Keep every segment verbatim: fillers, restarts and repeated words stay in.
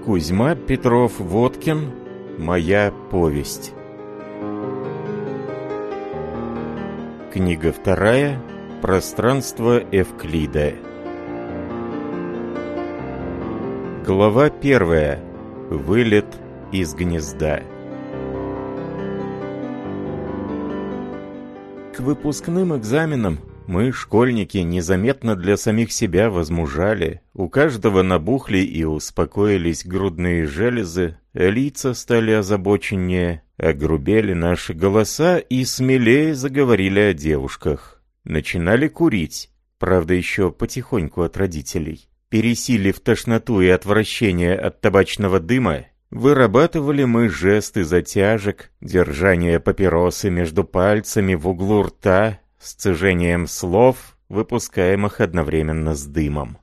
Кузьма Петров-Водкин. Моя повесть. Книга вторая. Пространство Эвклида. Глава первая. Вылет из гнезда. К выпускным экзаменам мы, школьники, незаметно для самих себя возмужали. У каждого набухли и успокоились грудные железы, лица стали озабоченнее, огрубели наши голоса и смелее заговорили о девушках. Начинали курить, правда еще потихоньку от родителей. Пересилив тошноту и отвращение от табачного дыма, вырабатывали мы жесты затяжек, держание папиросы между пальцами в углу рта, сцежением слов, выпускаемых одновременно с дымом.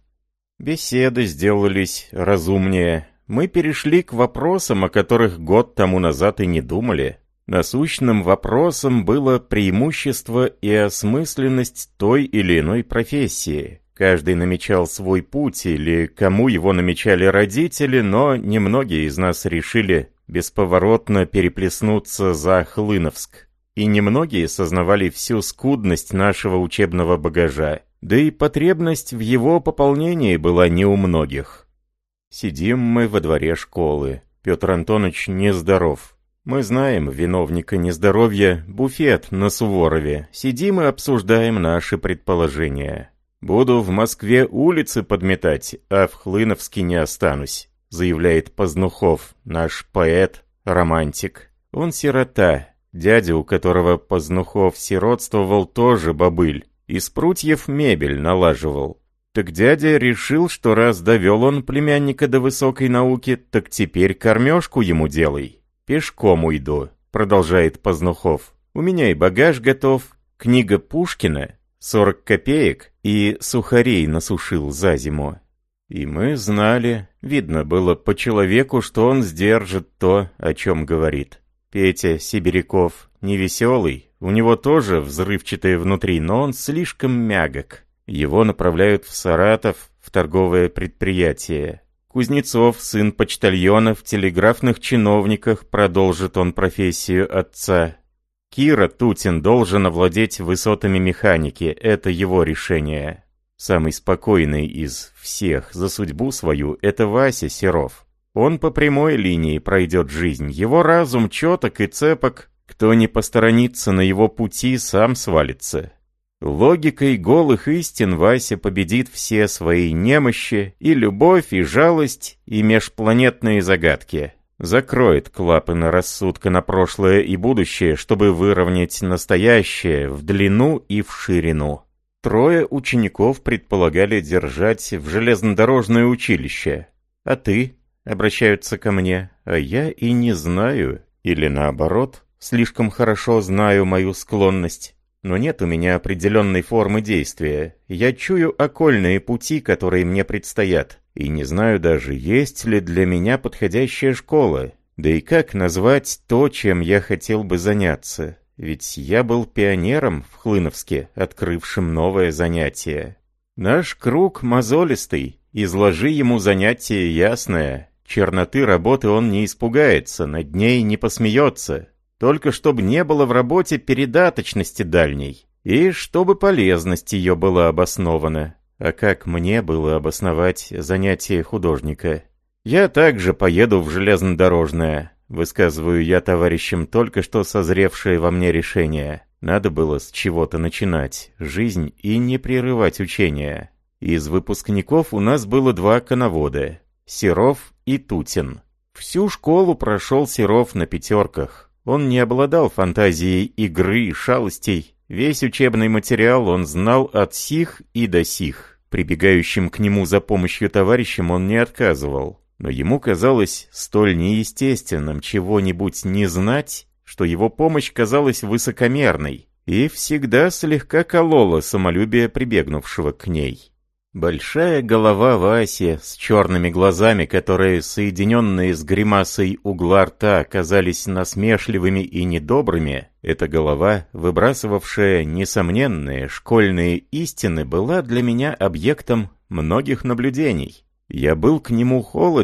Беседы сделались разумнее. Мы перешли к вопросам, о которых год тому назад и не думали. Насущным вопросом было преимущество и осмысленность той или иной профессии. Каждый намечал свой путь, или кому его намечали родители, но немногие из нас решили бесповоротно переплеснуться за Хлыновск. И немногие сознавали всю скудность нашего учебного багажа, да и потребность в его пополнении была не у многих. Сидим мы во дворе школы. Петр Антонович нездоров. Мы знаем виновника нездоровья, буфет на Суворове. Сидим и обсуждаем наши предположения. «Буду в Москве улицы подметать, а в Хлыновске не останусь», заявляет Позднухов, наш поэт, романтик. Он сирота. Дядя, у которого Позднухов сиротствовал, тоже бобыль. Из прутьев мебель налаживал. Так дядя решил, что раз довел он племянника до высокой науки, так теперь кормежку ему делай. «Пешком уйду», продолжает Позднухов. «У меня и багаж готов, книга Пушкина, сорок копеек и сухарей насушил за зиму». И мы знали, видно было по человеку, что он сдержит то, о чем говорит. Петя Сибиряков невеселый, у него тоже взрывчатое внутри, но он слишком мягок. Его направляют в Саратов, в торговое предприятие. Кузнецов, сын почтальона, в телеграфных чиновниках, продолжит он профессию отца. Кира Тутин должен овладеть высотами механики, это его решение. Самый спокойный из всех за судьбу свою — это Вася Серов. Он по прямой линии пройдет жизнь, его разум чёток и цепок, кто не посторонится на его пути, сам свалится. Логикой голых истин Вася победит все свои немощи, и любовь, и жалость, и межпланетные загадки. Закроет клапаны рассудка на прошлое и будущее, чтобы выровнять настоящее в длину и в ширину. Трое учеников предполагали держать в железнодорожное училище. А ты? Обращаются ко мне, а я и не знаю, или наоборот, слишком хорошо знаю мою склонность. Но нет у меня определенной формы действия. Я чую окольные пути, которые мне предстоят, и не знаю даже, есть ли для меня подходящая школа. Да и как назвать то, чем я хотел бы заняться? Ведь я был пионером в Хлыновске, открывшим новое занятие. Наш круг мозолистый, изложи ему занятие ясное. Черноты работы он не испугается, над ней не посмеется. Только чтобы не было в работе передаточности дальней, и чтобы полезность ее была обоснована. А как мне было обосновать занятие художника? Я также поеду в железнодорожное, высказываю я товарищам только что созревшее во мне решение. Надо было с чего-то начинать жизнь и не прерывать учения. Из выпускников у нас было два коновода — Серов и Тутин. Всю школу прошел Серов на пятерках. Он не обладал фантазией игры и шалостей. Весь учебный материал он знал от сих и до сих. Прибегающим к нему за помощью товарищам он не отказывал. Но ему казалось столь неестественным чего-нибудь не знать, что его помощь казалась высокомерной и всегда слегка колола самолюбие прибегнувшего к ней. Большая голова Васи с черными глазами, которые, соединенные с гримасой угла рта, оказались насмешливыми и недобрыми, эта голова, выбрасывавшая несомненные школьные истины, была для меня объектом многих наблюдений. Я был к нему холоден,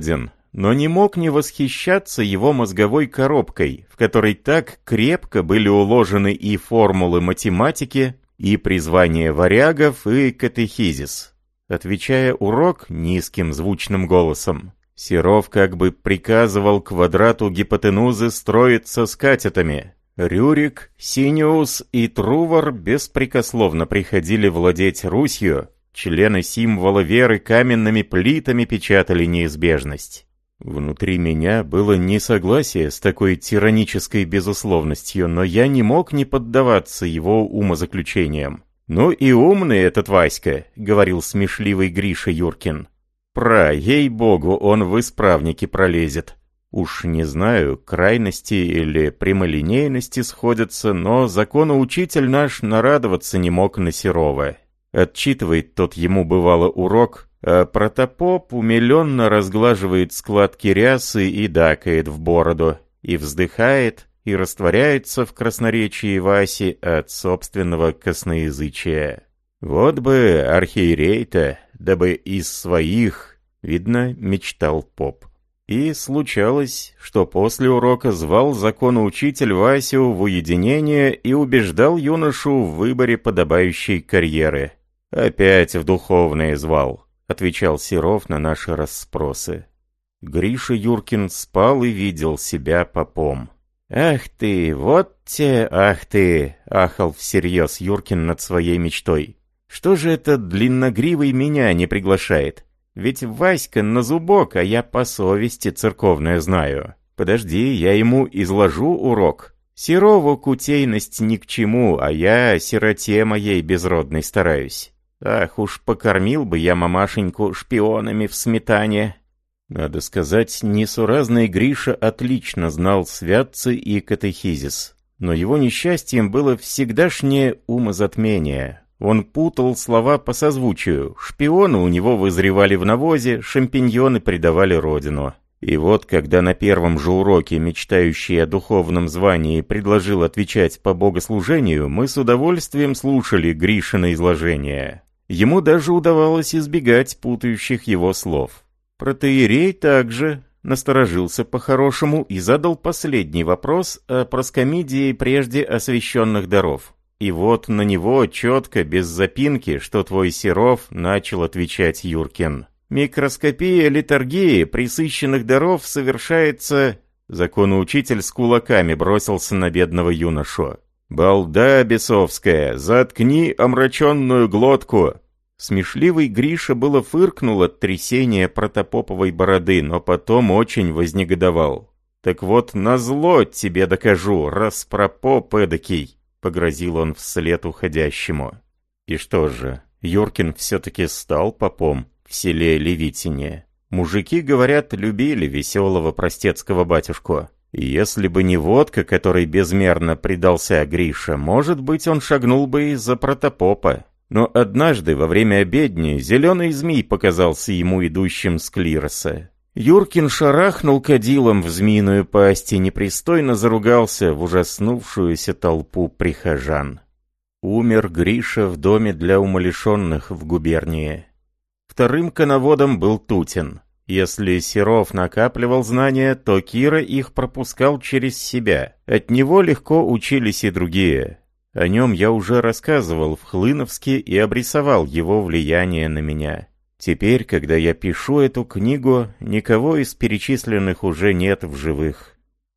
но не мог не восхищаться его мозговой коробкой, в которой так крепко были уложены и формулы математики, и призвания варягов, и катехизис. Отвечая урок низким звучным голосом, Серов как бы приказывал квадрату гипотенузы строиться с катетами. Рюрик, Синиус и Трувор беспрекословно приходили владеть Русью, члены символа веры каменными плитами печатали неизбежность. Внутри меня было несогласие с такой тиранической безусловностью, но я не мог не поддаваться его умозаключениям. «Ну и умный этот Васька», — говорил смешливый Гриша Юркин. «Пра, ей-богу, он в исправники пролезет. Уж не знаю, крайности или прямолинейности сходятся, но законоучитель наш нарадоваться не мог на Серова. Отчитывает тот ему бывало урок, а протопоп умиленно разглаживает складки рясы и дакает в бороду, и вздыхает, и растворяется в красноречии Васи от собственного косноязычия. Вот бы архиерей-то, дабы из своих, видно, мечтал поп. И случалось, что после урока звал законоучитель Васю в уединение и убеждал юношу в выборе подобающей карьеры. «Опять в духовное звал», — отвечал Серов на наши расспросы. Гриша Юркин спал и видел себя попом. «Ах ты, вот те, ах ты!» — ахал всерьез Юркин над своей мечтой. «Что же это длинногривый меня не приглашает? Ведь Васька на зубок, а я по совести церковное знаю. Подожди, я ему изложу урок. Серову кутейность ни к чему, а я сироте моей безродной стараюсь. Ах уж покормил бы я мамашеньку шпионами в сметане». Надо сказать, несуразный Гриша отлично знал святцы и катехизис. Но его несчастьем было всегдашнее умозатмение. Он путал слова по созвучию. Шпионы у него вызревали в навозе, шампиньоны предавали родину. И вот, когда на первом же уроке мечтающий о духовном звании предложил отвечать по богослужению, мы с удовольствием слушали Гришино изложение. Ему даже удавалось избегать путающих его слов. Протоиерей также насторожился по-хорошему и задал последний вопрос о проскомидии прежде освященных даров. И вот на него четко, без запинки, что твой Серов, начал отвечать Юркин. «Микроскопия литургии пресыщенных даров совершается...» Законоучитель с кулаками бросился на бедного юношу. «Балда бесовская, заткни омраченную глотку!» Смешливый Гриша было фыркнул от трясения протопоповой бороды, но потом очень вознегодовал. «Так вот, назло тебе докажу, распропоп эдакий!» — погрозил он вслед уходящему. И что же, Юркин все-таки стал попом в селе Левитине. Мужики, говорят, любили веселого простецкого батюшку. И если бы не водка, которой безмерно предался Гриша, может быть, он шагнул бы и за протопопа. Но однажды во время обедни зеленый змей показался ему идущим с клироса. Юркин шарахнул кадилом в змеиную пасть и непристойно заругался в ужаснувшуюся толпу прихожан. Умер Гриша в доме для умалишенных в губернии. Вторым коноводом был Тутин. Если Серов накапливал знания, то Кира их пропускал через себя. От него легко учились и другие. О нем я уже рассказывал в Хлыновске и обрисовал его влияние на меня. Теперь, когда я пишу эту книгу, никого из перечисленных уже нет в живых.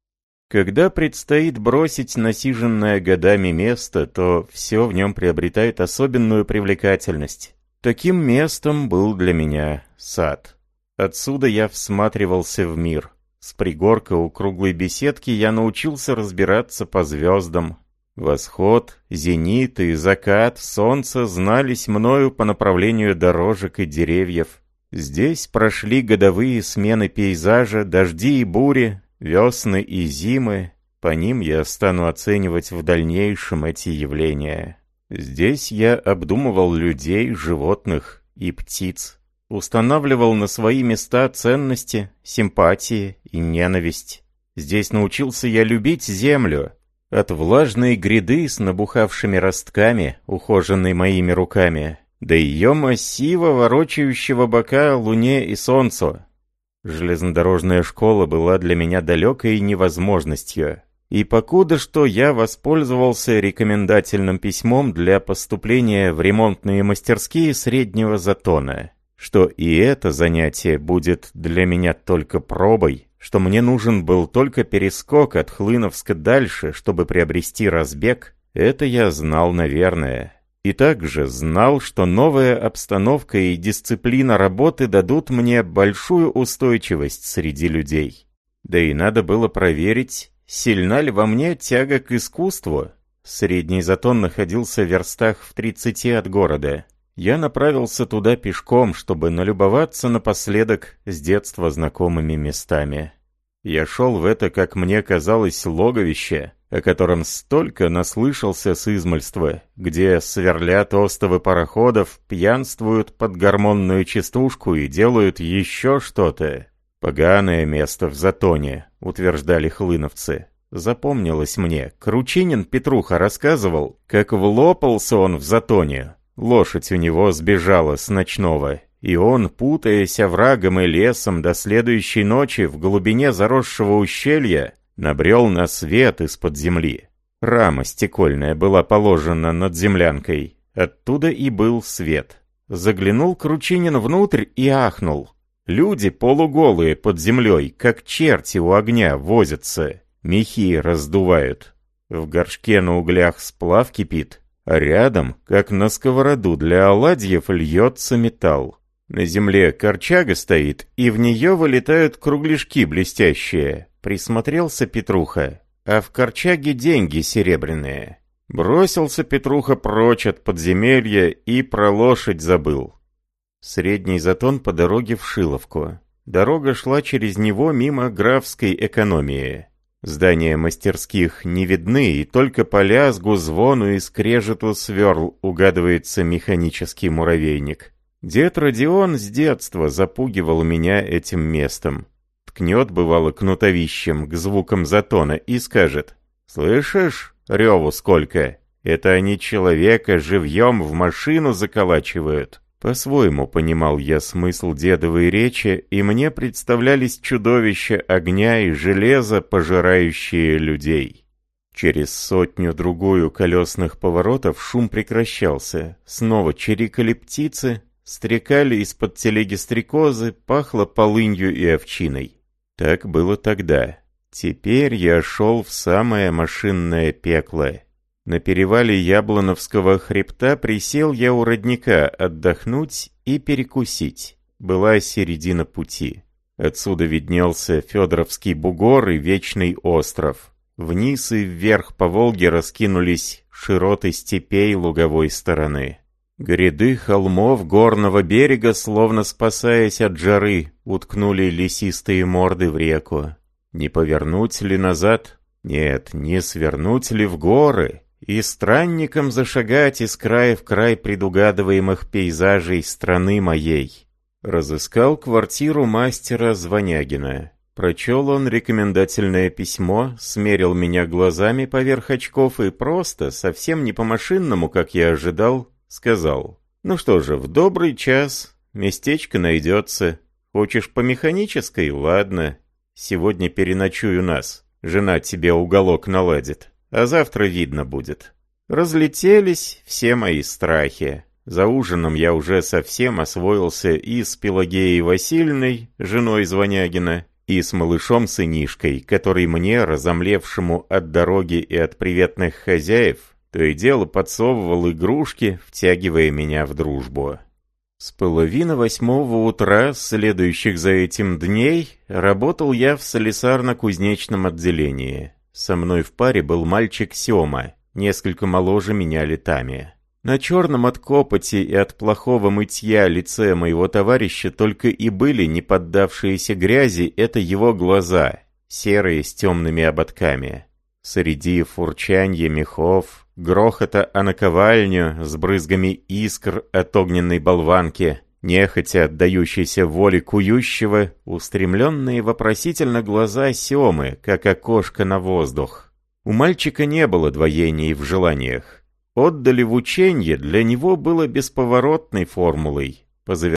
Когда предстоит бросить насиженное годами место, то все в нем приобретает особенную привлекательность. Таким местом был для меня сад. Отсюда я всматривался в мир. С пригорка у круглой беседки я научился разбираться по звездам. Восход, зенит и закат солнца знались мною по направлению дорожек и деревьев. Здесь прошли годовые смены пейзажа, дожди и бури, весны и зимы. По ним я стану оценивать в дальнейшем эти явления. Здесь я обдумывал людей, животных и птиц. Устанавливал на свои места ценности, симпатии и ненависть. Здесь научился я любить землю. От влажной гряды с набухавшими ростками, ухоженной моими руками, до ее массива, ворочающего бока луне и солнцу. Железнодорожная школа была для меня далекой невозможностью. И покуда что я воспользовался рекомендательным письмом для поступления в ремонтные мастерские Среднего Затона, что и это занятие будет для меня только пробой, что мне нужен был только перескок от Хлыновска дальше, чтобы приобрести разбег, это я знал, наверное. И также знал, что новая обстановка и дисциплина работы дадут мне большую устойчивость среди людей. Да и надо было проверить, сильна ли во мне тяга к искусству. Средний Затон находился в верстах в тридцати от города. Я направился туда пешком, чтобы налюбоваться напоследок с детства знакомыми местами. Я шел в это, как мне казалось, логовище, о котором столько наслышался с измальства, где сверлят остовы пароходов, пьянствуют под гормонную частушку и делают еще что-то. «Поганое место в Затоне», — утверждали хлыновцы. Запомнилось мне, Кручинин Петруха рассказывал, как влопался он в Затоне. Лошадь у него сбежала с ночного, и он, путаясь оврагом и лесом до следующей ночи в глубине заросшего ущелья, набрел на свет из-под земли. Рама стекольная была положена над землянкой. Оттуда и был свет. Заглянул Кручинин внутрь и ахнул. Люди полуголые под землей, как черти у огня, возятся. Мехи раздувают. В горшке на углях сплав кипит, а рядом, как на сковороду для оладьев, льется металл. На земле корчага стоит, и в нее вылетают кругляшки блестящие. Присмотрелся Петруха, а в корчаге деньги серебряные. Бросился Петруха прочь от подземелья и про лошадь забыл. Средний Затон по дороге в Шиловку. Дорога шла через него мимо графской экономии. Здания мастерских не видны, и только по лязгу, звону и скрежету сверл угадывается механический муравейник. Дед Родион с детства запугивал меня этим местом. Ткнет, бывало, кнутовищем к звукам Затона и скажет: «Слышишь, реву сколько? Это они человека живьем в машину заколачивают». По-своему понимал я смысл дедовой речи, и мне представлялись чудовища огня и железа, пожирающие людей. Через сотню-другую колесных поворотов шум прекращался. Снова чирикали птицы, стрекали из-под телеги стрекозы, пахло полынью и овчиной. Так было тогда. Теперь я шел в самое машинное пекло. На перевале Яблоновского хребта присел я у родника отдохнуть и перекусить. Была середина пути. Отсюда виднелся Федоровский бугор и Вечный остров. Вниз и вверх по Волге раскинулись широты степей луговой стороны. Гряды холмов горного берега, словно спасаясь от жары, уткнули лесистые морды в реку. Не повернуть ли назад? Нет, не свернуть ли в горы? И странникам зашагать из края в край предугадываемых пейзажей страны моей. Разыскал квартиру мастера Звонягина. Прочел он рекомендательное письмо, смерил меня глазами поверх очков и просто, совсем не по-машинному, как я ожидал, сказал: «Ну что же, в добрый час, местечко найдется. Хочешь по механической? Ладно. Сегодня переночуй у нас. Жена тебе уголок наладит. А завтра видно будет». Разлетелись все мои страхи. За ужином я уже совсем освоился и с Пелагеей Васильевной, женой Звонягина, и с малышом-сынишкой, который мне, разомлевшему от дороги и от приветных хозяев, то и дело подсовывал игрушки, втягивая меня в дружбу. С половины восьмого утра, следующих за этим дней, работал я в слесарно-кузнечном отделении. Со мной в паре был мальчик Сёма, несколько моложе меня летами. На черном от копоти и от плохого мытья лице моего товарища только и были не поддавшиеся грязи, это его глаза, серые с темными ободками. Среди фурчанья мехов, грохота о наковальню с брызгами искр от огненной болванки, нехотя отдающейся воле кующего, устремленные вопросительно глаза Семы, как окошко на воздух. У мальчика не было двоений в желаниях. Отдали в ученье для него было бесповоротной формулой. По